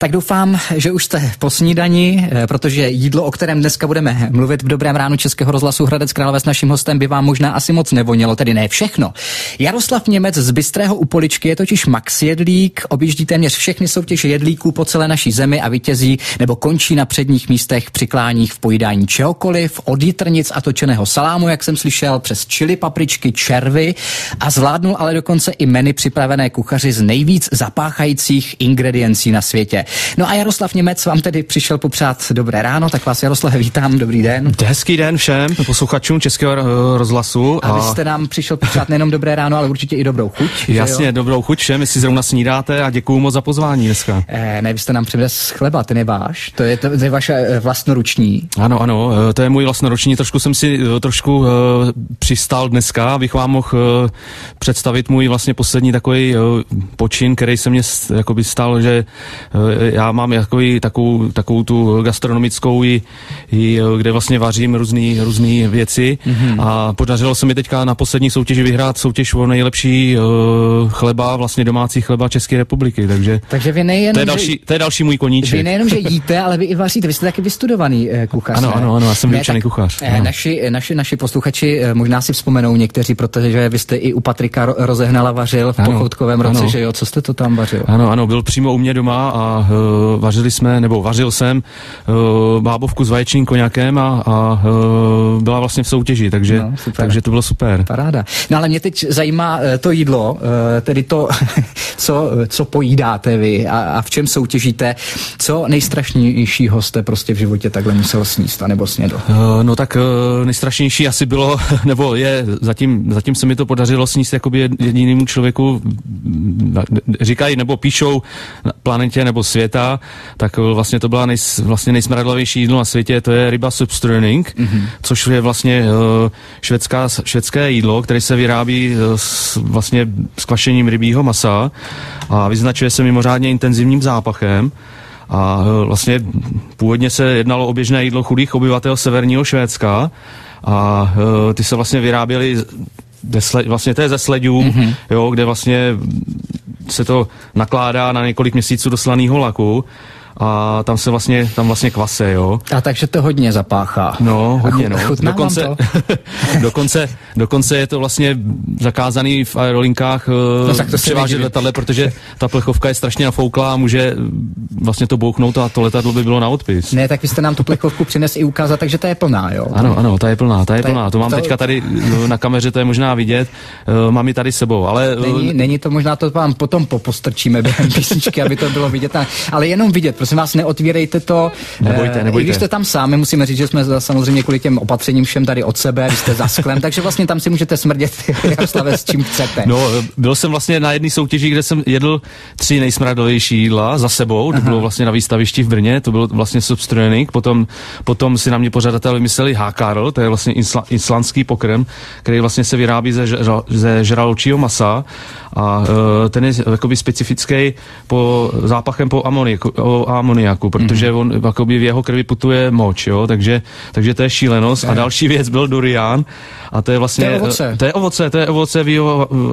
Tak doufám, že už jste po snídani, protože jídlo, o kterém dneska budeme mluvit v Dobrém ránu Českého rozhlasu Hradec Králové s naším hostem, by vám možná asi moc nevonilo, tedy ne všechno. Jaroslav Němec z Bystrého u Poličky je totiž max jedlík, objíždí téměř všechny soutěže jedlíků po celé naší zemi a vítězí nebo končí na předních místech při kláních v pojídání čehokoliv, od jitrnic a točeného salámu, jak jsem slyšel, přes čili, papričky, červy a zvládnul ale dokonce i menu připravené kuchaři z nejvíc zapáchajících ingrediencí na světě. No a Jaroslav Němec vám tedy přišel popřát dobré ráno, tak vás, Jaroslave, vítám, dobrý den. Hezký den všem posluchačům Českého rozhlasu. A vy jste nám přišel popřát nejenom dobré ráno, ale určitě i dobrou chuť. Jasně, dobrou chuť všem, jestli zrovna snídáte, a děkuju moc za pozvání dneska. Ne, vy jste nám přivez chleba, ten je váš, to je vaše vlastnoruční. Ano, to je můj vlastnoruční, trošku jsem si přistal dneska, abych vám mohl představit můj vlastně poslední takový počin, který se mě jakoby stal, že já mám takovou tu gastronomickou, kde vlastně vařím různý věci a podařilo se mi teďka na poslední soutěži vyhrát soutěž o nejlepší chleba, vlastně domácí chleba České republiky, takže vy nejen, to je další můj koníček. Vy nejenom, že jíte, ale vy i vaříte, vy jste taky vystudovaný kuchař. Ano, já jsem vyučený kuchař. Naši posluchači možná si vzpomenou někteří, protože vy jste i u Patrika Rozehnala vařil v Pochoutkovém roce, že jo, co jste to tam vařil? Ano, byl přímo u mě doma a vařil jsem bábovku s vaječným koněkem a byla vlastně v soutěži, takže to bylo super. Paráda. No ale mě teď zajímá to jídlo, tedy to, co pojídáte vy a v čem soutěžíte. Co nejstrašnějšího jste prostě v životě takhle musel sníst anebo snědl? No tak nejstrašnější asi bylo, nebo je, zatím se mi to podařilo sníst jakoby jedinému člověku, říkají nebo píšou na planetě nebo světa, tak vlastně to byla nejsmradlavější jídlo na světě, to je ryba subströning, což je vlastně švédské jídlo, které se vyrábí vlastně s kvašením rybího masa a vyznačuje se mimořádně intenzivním zápachem. A vlastně původně se jednalo o běžné jídlo chudých obyvatel severního Švédska a ty se vlastně vyráběly vlastně to je ze sledů, jo, kde vlastně se to nakládá na několik měsíců do slaného laku a tam vlastně kvase, jo. A takže to hodně zapáchá. No, hodně, no. Dokonce je to vlastně zakázaný v aerolinkách převážet letadle, protože ta plechovka je strašně nafouklá a může vlastně to bouchnout a to letadlo by bylo na odpis. Ne, tak vy jste nám tu plechovku přines i ukázat, takže ta je plná, jo? Ano, ta je plná. To mám teďka tady na kameře, to je možná vidět. Mám ji tady s sebou, ale... Není to možná, to vám potom postrčíme během písničky, aby to bylo vidět, ale jenom vidět. Prosím vás, neotvírejte to. Nebojte. I když jste tam sami, musíme říct, že jsme samozřejmě kvůli těm opatřením všem tady od sebe, vy jste za sklem, takže vlastně tam si můžete smrdět, Jaroslave, s čím chcete. No, byl jsem vlastně na jedné soutěži, kde jsem jedl 3 nejsmradlavější jídla za sebou, to bylo vlastně na výstavišti v Brně, to byl vlastně subströning, potom si na mě pořadatelé vymysleli hákarl, to je vlastně islandský pokrm, který vlastně se vyrábí ze žraločího masa a ten je jakoby specifický zápachem po amoniaku, protože on jakoby v jeho krvi putuje moč, jo, takže to je šílenost. A další věc byl durian a to je vlastně to je ovoce v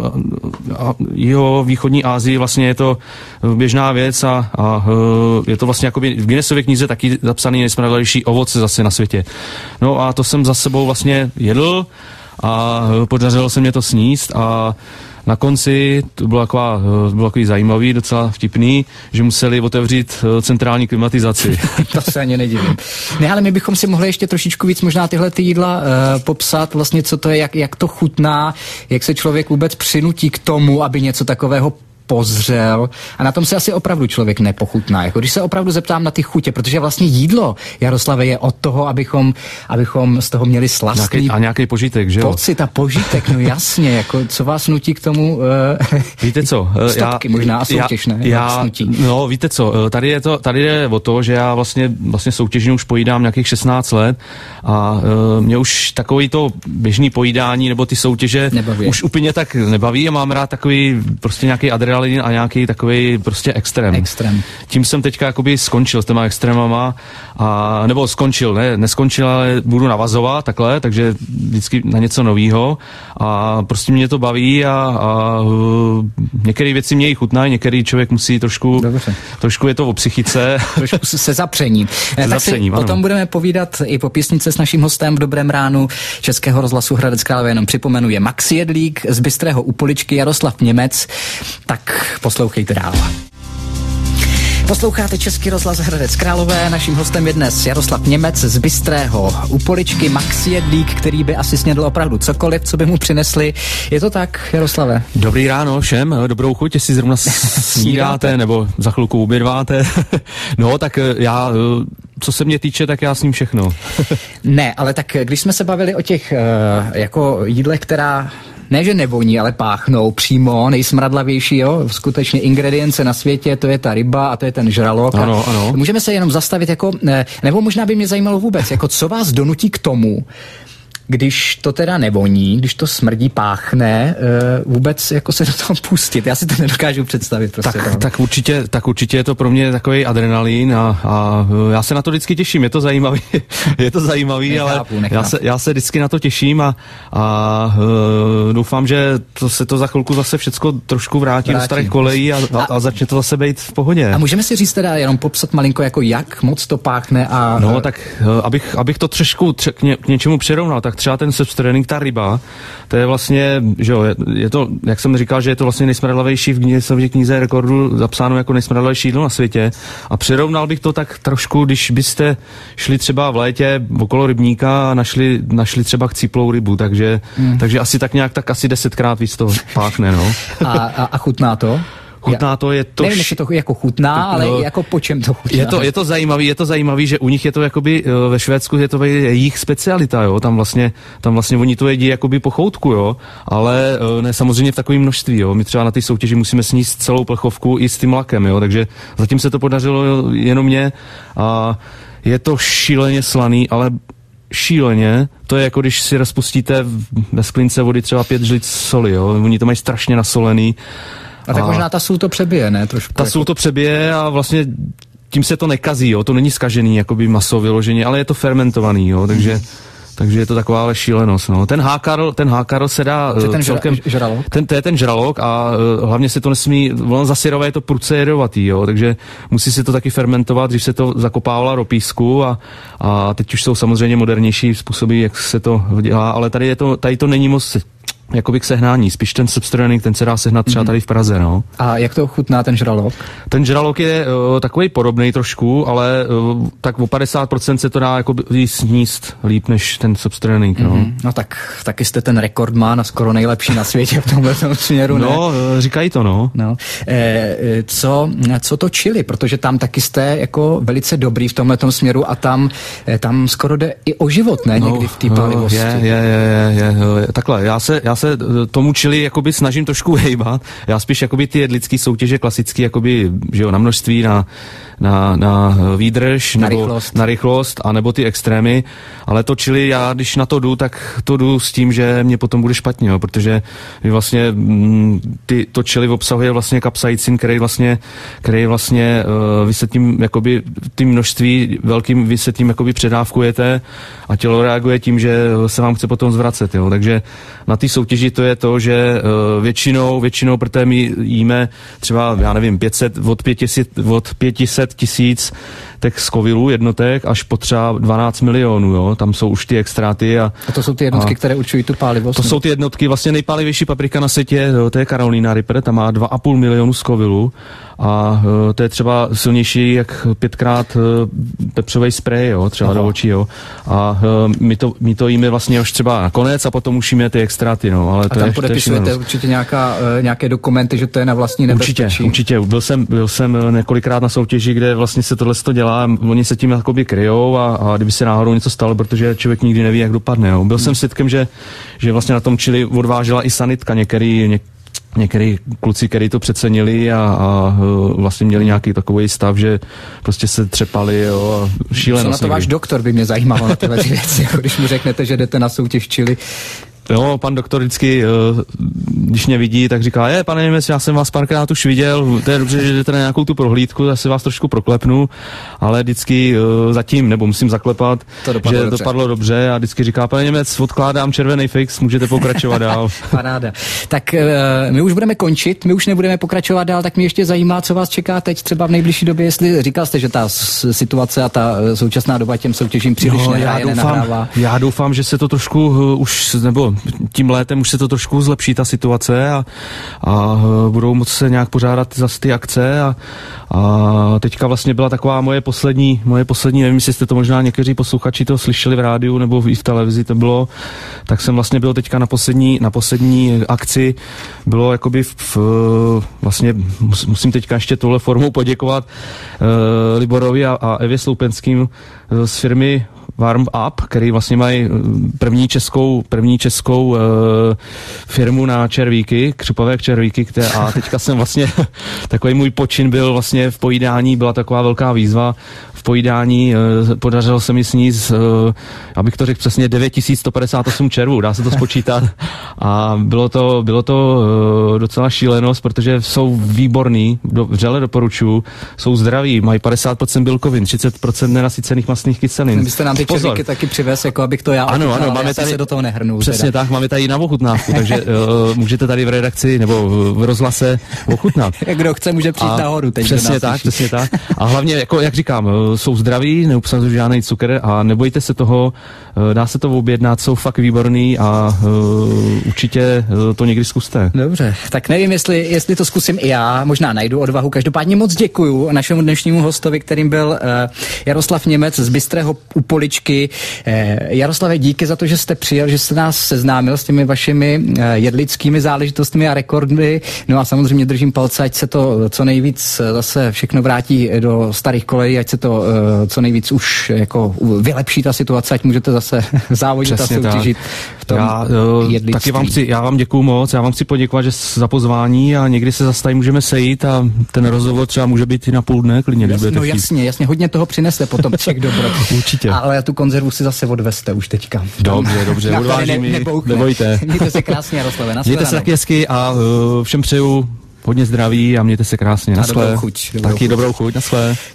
jeho východní Asii, vlastně je to běžná věc a je to vlastně jakoby v Guinnessově knize taky zapsaný nejsmradlavější ovoce zase na světě. No a to jsem za sebou vlastně jedl a podařilo se mě to sníst a na konci to bylo takový zajímavý, docela vtipný, že museli otevřít centrální klimatizaci. To se ani nedivím. Ne, ale my bychom si mohli ještě trošičku víc možná tyhle ty jídla popsat, vlastně co to je, jak to chutná, jak se člověk vůbec přinutí k tomu, aby něco takového pozřel a na tom se asi opravdu člověk nepochutná. Jako když se opravdu zeptám na ty chutě, protože vlastně jídlo, Jaroslave, je od toho, abychom z toho měli slastný nějaký požitek, že jo? Pocit a požitek, no jasně, jako co vás nutí k tomu? Víte co? Stopky možná a soutěž, ne? No, víte co? Tady je o to, že já vlastně soutěžím už pojídám nějakých 16 let a mě už takový to běžný pojídání nebo ty soutěže už úplně tak nebaví a mám rád takový prostě nějaký adrenalin adrenalin a nějaký takový prostě extrém. Tím jsem teďka jakoby skončil s těma extrémama, nebo skončil, neskončil, ale budu navazovat takhle, takže vždycky na něco novýho a prostě mě to baví a některé věci mě i chutnají, některý člověk musí trošku je to o psychice. Trošku se zapření. Tak si o tom budeme povídat i po písnice s naším hostem v Dobrém ránu Českého rozhlasu Hradec Králové. Jenom připomenu, je Max Jedlík z Bystrého u Poličky, Jaroslav Němec. Tak poslouchejte dál. Posloucháte Český rozhlas Hradec Králové, naším hostem je dnes Jaroslav Němec z Bystrého u Poličky, Max Jedlík, který by asi snědl opravdu cokoliv, co by mu přinesli. Je to tak, Jaroslave? Dobrý ráno všem, dobrou chuť, jestli zrovna snídáte nebo za chvilku obědváte. No tak já, co se mě týče, tak já sním všechno. Ne, ale tak když jsme se bavili o těch jako jídlech, která ne, že nevoní, ale páchnou přímo, nejsmradlavější, jo, skutečně ingredience na světě, to je ta ryba a to je ten žralok. Ano. Můžeme se jenom zastavit jako, nebo možná by mě zajímalo vůbec, jako co vás donutí k tomu, když to teda nevoní, když to smrdí, páchne, vůbec jako se do toho pustit. Já si to nedokážu představit. Prostě tak určitě je to pro mě takový adrenalin a já se na to vždycky těším. Je to zajímavý, nechápu. Já se vždycky na to těším a doufám, že se to za chvilku zase všecko trošku vrátí do starých kolejí a začne to zase být v pohodě. A můžeme si říct teda jenom popsat malinko, jako jak moc to páchne a... No tak, abych to trošku k něčemu přirovnal, tak třeba ten substraining, ta ryba, to je vlastně, že jo, je to, jak jsem říkal, že je to vlastně nejsmradlavější v knize rekordů zapsáno jako nejsmradlavější jídlo na světě a přirovnal bych to tak trošku, když byste šli třeba v létě okolo rybníka a našli třeba chcíplou rybu, takže asi tak nějak, tak asi 10krát víc to páchne, no. A chutná to? Chutná to, je to... Nevím, jestli to jako chutná, ale jako po čem to chutná. Je to zajímavý, že u nich je to jakoby ve Švédsku je to jejich specialita, jo, tam vlastně oni to jedí jakoby po choutku, jo, ale ne samozřejmě v takovém množství, jo. My třeba na té soutěži musíme sníst celou plechovku i s tím lakem, jo, takže zatím se to podařilo jenom mně a je to šíleně slaný, ale šíleně, to je jako když si rozpustíte ve sklince vody třeba 5 žlic soli, jo, oni to mají strašně nasolený. A tak možná ta sůl to přebije, ne? Sůl to přebije a vlastně tím se to nekazí, jo? To není zkažený jakoby maso vyloženě, ale je to fermentovaný, jo? Takže je to taková ale šílenost, no. Ten hákarl se dá celkem... žralok? To je ten žralok a hlavně se to nesmí... Ono za syrové je to prudce jedovatý, jo? Takže musí se to taky fermentovat, když se to zakopávalo do písku a teď už jsou samozřejmě modernější způsoby, jak se to dělá, ale tady to není moc jakoby k sehnání. Spíš ten substraining, ten se dá sehnat třeba tady v Praze, no. A jak to chutná ten žralok? Ten žralok je takový podobný trošku, ale tak o 50% se to dá jakoby sníst líp než ten substraining, no. No tak taky jste ten rekordman a skoro nejlepší na světě v tomhle směru, ne? No, říkají to, no. Co to chili? Protože tam taky jste jako velice dobrý v tomhletom směru a tam skoro jde i o život, ne? Někdy v té palivosti. Je. Takhle, já se tomu chili jakoby snažím trošku hejbat. Já spíš jakoby ty jedlický soutěže klasický, jakoby, že jo, na množství, na výdrž, nebo na rychlost, a nebo ty extrémy, ale to chili, já když na to jdu, tak to jdu s tím, že mě potom bude špatně, jo, protože vlastně to chili obsahuje vlastně kapsaicin, který vlastně vy se tím jakoby tím množství velkým vy se tím jakoby předávkujete a tělo reaguje tím, že se vám chce potom zvracet, jo, takže na té soutěži to je to, že většinou protože my jíme třeba, já nevím, 500 tisíc těch Scovilleů jednotek až po třeba 12 milionů, jo, tam jsou už ty extráty a to jsou ty jednotky, které určují tu pálivost? To jsou ty jednotky, vlastně nejpálivější paprika na světě, to je Carolina Reaper, tam má 2,5 milionu Scovilleů a to je třeba silnější jak 5krát pepřovej sprej, jo, třeba do očí, jo. A my to jíme vlastně už třeba nakonec a potom už jíme ty extráty, no, ale a tam podepisujete určitě nějaké dokumenty, že to je na vlastní nebezpečí. Určitě. Byl jsem několikrát na soutěži, kde vlastně se tohle dělá, oni se tím jakoby kryjou a kdyby se náhodou něco stalo, protože člověk nikdy neví, jak dopadne, jo. Byl jsem svědkem, že vlastně na tom chili odvážela i sanitka některý kluci, který to přecenili a vlastně měli nějaký takový stav, že prostě se třepali, jo, a šílenost. Co na to váš doktor, by mě zajímalo na tyhle věci, jako když mu řeknete, že jdete na soutěž chili. Jo, pan doktor vždycky když mě vidí, tak říká, pane Němec, já jsem vás párkrát už viděl, to je dobře, že jdete na nějakou tu prohlídku, zase vás trošku proklepnu, ale vždycky zatím, nebo musím zaklepat, že to dopadlo dobře a vždycky říká, pane Němec, odkládám červený fix, můžete pokračovat dál. Paráda. Tak my už budeme končit, my už nebudeme pokračovat dál, tak mě ještě zajímá, co vás čeká teď třeba v nejbližší době, jestli říkal jste, že ta situace a ta současná doba těm soutěžím příliš nenahrává. Já doufám, že se to trošku už, nebo tím létem už se to trošku zlepší ta situace a budou moct se nějak pořádat zase ty akce a teďka vlastně byla taková moje poslední, nevím, jestli jste to možná někteří posluchači to slyšeli v rádiu nebo i v televizi to bylo, tak jsem vlastně byl teďka na poslední akci, bylo jakoby vlastně musím teďka ještě touhle formou poděkovat Liborovi a Evě Sloupenským z firmy Warm Up, který vlastně mají první českou firmu na červíky, křupové červíky, a teďka jsem vlastně, takový můj počin byl vlastně v pojídání, byla taková velká výzva, v pojídání podařilo se mi sníst, abych to řekl přesně, 9158 červů, dá se to spočítat a bylo to docela šílenost, protože jsou výborný, vřele doporučuju, jsou zdraví, mají 50% bílkovin, 30% nenasycených mastných kyselin. Byste nám ty červíky taky přivez, jako abych to já ano, máme tady, se do toho nehrnul. Přesně tak, máme tady na ochutnávku, takže můžete tady v redakci nebo v rozhlase ochutnat. Kdo chce, může přijít nahoru. Přesně tak. A hlavně, jako, jak říkám, jsou zdraví, neobsahují žádný cukr a nebojte se toho, dá se to objednat, jsou fakt výborný a určitě to někdy zkuste. Dobře, tak nevím, jestli to zkusím i já, možná najdu odvahu. Každopádně moc děkuju našemu dnešnímu hostovi, kterým byl Jaroslav Němec z Bystrého u Poličky. Jaroslave, díky za to, že jste přijel, že jste nás seznámil s těmi vašimi jedlickými záležitostmi a rekordy. No a samozřejmě držím palce, ať se to co nejvíc zase všechno vrátí do starých kolejí, ať se to co nejvíc už jako vylepší ta situace, ať můžete zase závodit a soutěžit v tom jedlictví. Taky já vám děkuju moc, já vám chci poděkovat za pozvání a někdy se zase tady můžeme sejít a ten rozhovor třeba může být i na půl dne, klidně, když budete chtít. Jasně, hodně toho přinese potom všech dobro. Určitě. Ale tu konzervu si zase odvezte už teďka. Dobře, odvážím ji, nebojte. Mějte se krásně, Jaroslave, mějte se taky hezky a všem přeju hodně zdraví a mějte se krásně. Dobrou chuť. Dobrou chuť, naschle.